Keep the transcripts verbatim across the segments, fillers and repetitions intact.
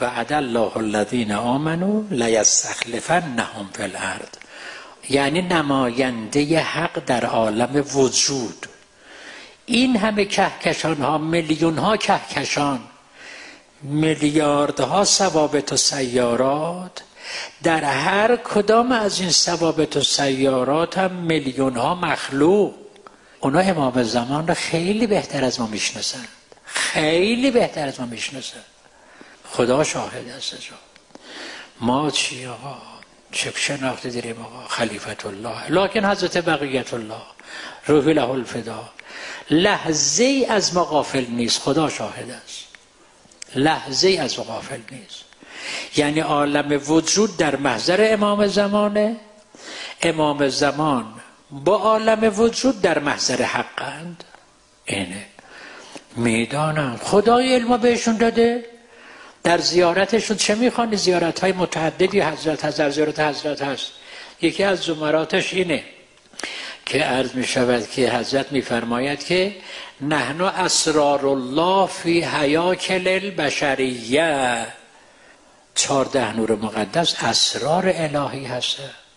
وعد الله الذین آمنوا لیستخلفنهم فی الارض، یعنی نماینده حق در عالم وجود. این همه کهکشان ها، میلیون ها کهکشان، میلیاردها ثوابت و سیارات، در هر کدام از این ثوابت و سیارات هم میلیون ها مخلوق. اونا امام زمان رو خیلی بهتر از ما میشناسند، خیلی بهتر از ما میشناسند. خدا شاهد است. ما چی آقا؟ چه شناخته داریم آقا؟ خلیفت الله، لکن حضرت بقیت الله روح له الفدا لحظه ای از ما غافل نیست. خدا شاهد است، لحظه ای از ما غافل نیست. یعنی عالم وجود در محضر امام زمانه، امام زمان با عالم وجود در محضر حقند. اینه میدانم خدای علم بهشون داده. در زیارتشون چه میخوانی؟ زیارت های متعددی حضرت هست، در زیارت حضرت هست. یکی از زمراتش اینه که عرض میشود که حضرت میفرماید که نحن اسرار الله فی هیاکل البشریه، چهارده نور مقدس اسرار الهی هست.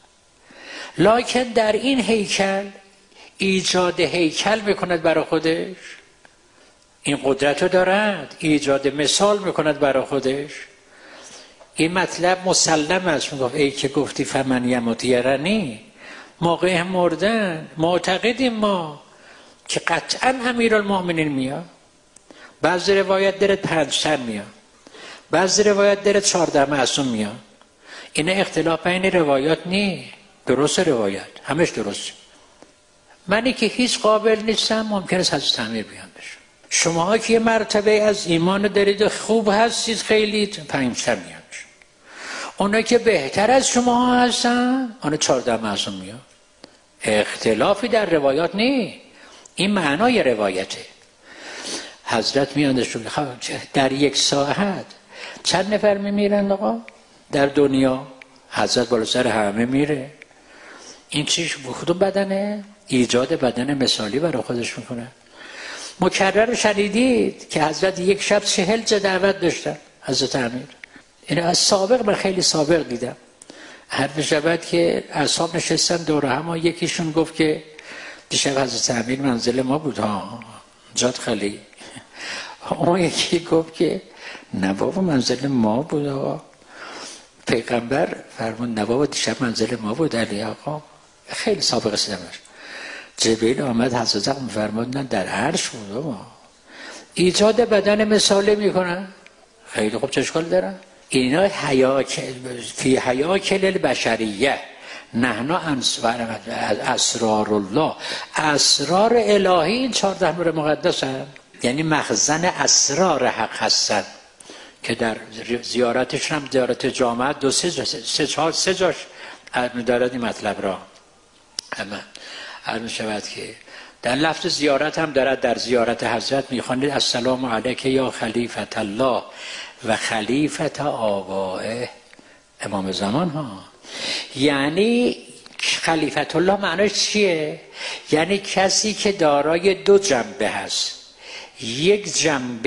لکن در این هیکل ایجاد هیکل میکند برای خودش، این قدرت رو دارد، ایجاد مثال میکند برای خودش. این مطلب مسلم است. میگفت ای که گفتی فمن یموت یرنی، موقع مردن معتقدیم ما که قطعا امیرالمؤمنین میاد. بعضی روایت داره پنج تن میاد، بعضی روایت داره چهارده معصوم میاد. این اختلاف بین روایات نی، درست روایت همش درست. منی که هیچ قابل نیستم ممکن است حضرت امیر بیان بشه. شما که یه مرتبه از ایمان دارید خوب هستید خیلی پنج تن میاد. اونا که بهتر از شما هستن اونا چهارده معصوم میاد. اختلافی در روایات نی، این معنای روایته. حضرت میاندشون در یک ساعت چند نفر میمیرن آقا در دنیا؟ حضرت بالا سر همه میره. این چیش خودم بدنه، ایجاد بدن مثالی برای خودش میکنه. مکرر شنیدید که حضرت یک شب چهل جا دعوت داشتن حضرت امیر. این از سابق، من خیلی سابق دیدم. هر شبت که اصحاب نشستن دور هم، یکیشون گفت که دیشب حضرت امیر منزل ما بود ها، جات خالی. اون یکی گفت که نه بابا منزل ما بود آقا. پیغمبر فرمود نه بابا دیشب منزل ما بود علی آقا. خیلی سابقه سیدمش. جبریل آمد حضرت آقا فرمود نه در عرش بود آقا. ایجاد بدن مثالی میکنن. خیلی خوب، چه اشکال دارن؟ اینا حیاکل فی حیاکل البشریه نحن اسرار الله، اسرار الهی. این چهارده نور مقدس هم یعنی مخزن اسرار حق هستن که در زیارتش هم زیارت جامعه دو سه سه چهار سه جاش دارد این مطلب را. اما عرض شود که در لفظ زیارت هم دارد. در زیارت حضرت میخوانید السلام علیک یا خلیفت الله و خلیفت آبائه، امام زمان ها. یعنی خلیفت الله معنیش چیه؟ یعنی کسی که دارای دو جنبه هست. یک جنبه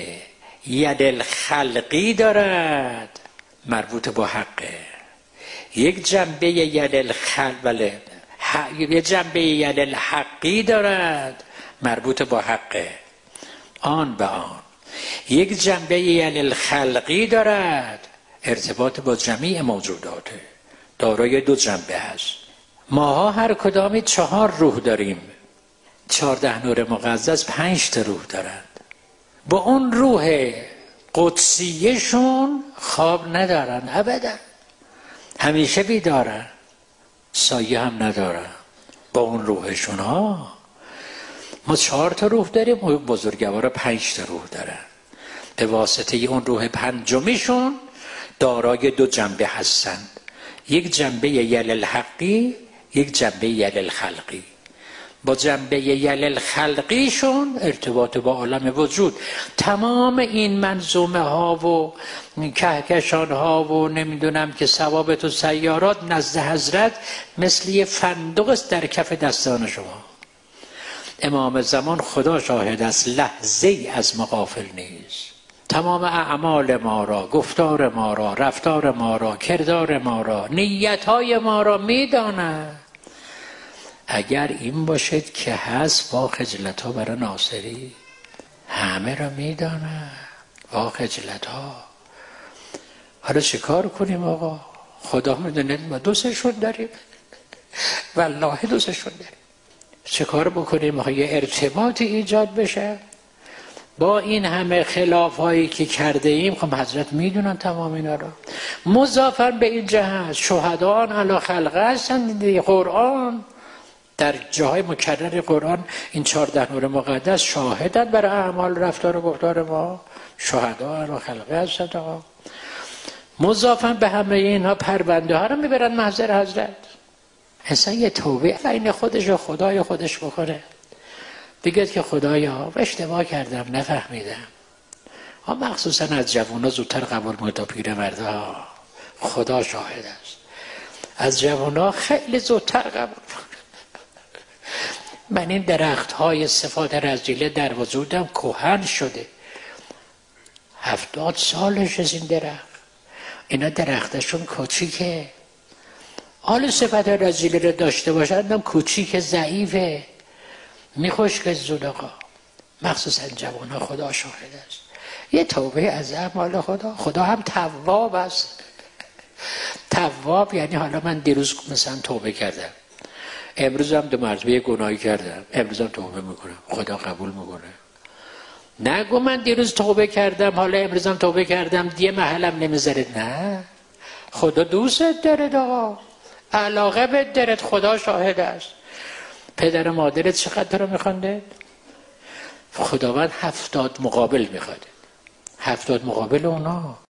ید الخلقی دارد مربوط با حقه، یک جنبه ید الخلق بله یک جنبه ید الحقی دارد مربوط با حقه آن به آن. یک جنبه ید الخلقی دارد ارتباط با جمیع موجوداته، دارای دو جنبه هست. ماها هر کدامی چهار روح داریم، چهارده نور مقدس پنج تا روح دارند. با اون روح قدسیشون خواب ندارن ابدا، همیشه بیدارن، سایه هم ندارن. با اون روحشون ها ما چهار تا روح داریم، بزرگوارا پنج تا روح دارن. به واسطه اون روح پنجمیشون دارای دو جنبه هستند، یک جنبه یل الحقی، یک جنبه یل الخلقی. با جنبه یل الخلقیشون ارتباط با عالم وجود. تمام این منظومه ها و کهکشان ها و نمیدونم که ثوابت و سیارات نزد حضرت مثل یه فندق است در کف دستان شما. امام زمان خدا شاهد است لحظه ای از ما غافل نیست. تمام اعمال ما را، گفتار ما را، رفتار ما را، کردار ما را، نیتهای ما را میداند. اگر این باشد که هست وا خجلت ها برای ناصری، همه را میداند وا خجلت ها. حالا چه کار کنیم آقا؟ خدا میدونه ما دوستشون داریم، والله دوستشون داریم. چه کار بکنیم آقا؟ یه ارتباطی ایجاد بشه با این همه خلاف هایی که کرده ایم. خب حضرت میدونن تمام اینا را. مضافاً به این جهت شهدان علی خلقه هستند دیگه. قرآن در جاهای مکرر قرآن این چهارده نور مقدس شاهدن برای اعمال رفتار و گفتار ما. شهدا علی خلقه هستند آقا. مضافاً به همه اینها پرونده ها رو میبرن محضر حضرت. انسان یه توبه بین خودش و خدای خودش بکنه، بگید که خدایا اشتباه کردم، نفهمیدم. ها مخصوصا از جوان ها زودتر قبول میکنه تا پیرمرد ها. خدا شاهد است، از جوان ها خیلی زودتر قبول. من این درخت های صفات رذیله در وجودم کهن شده، هفتاد سالش از این درخت. اینا درختشون کوچیکه، حال صفت رذیله رو داشته باشن هم کوچیک ضعیفه، میخوشک زود آقا. مخصوصا جوان ها خدا شاهد است. یه توبه از اعمال خدا. خدا هم تواب است. تواب یعنی حالا من دیروز مثلا توبه کردم، امروز هم دو مرتبه گناهی کردم، امروز هم توبه میکنم، خدا قبول میکنه. نگو من دیروز توبه کردم حالا امروز هم توبه کردم دیگه محلم نمیذاره. نه، خدا دوستت داره آقا، علاقه بهت داره، خدا شاهد است. پدر و مادرت چقدر رو میخوانده؟ خداوند هفتاد مقابل میخواد. هفتاد مقابل اونا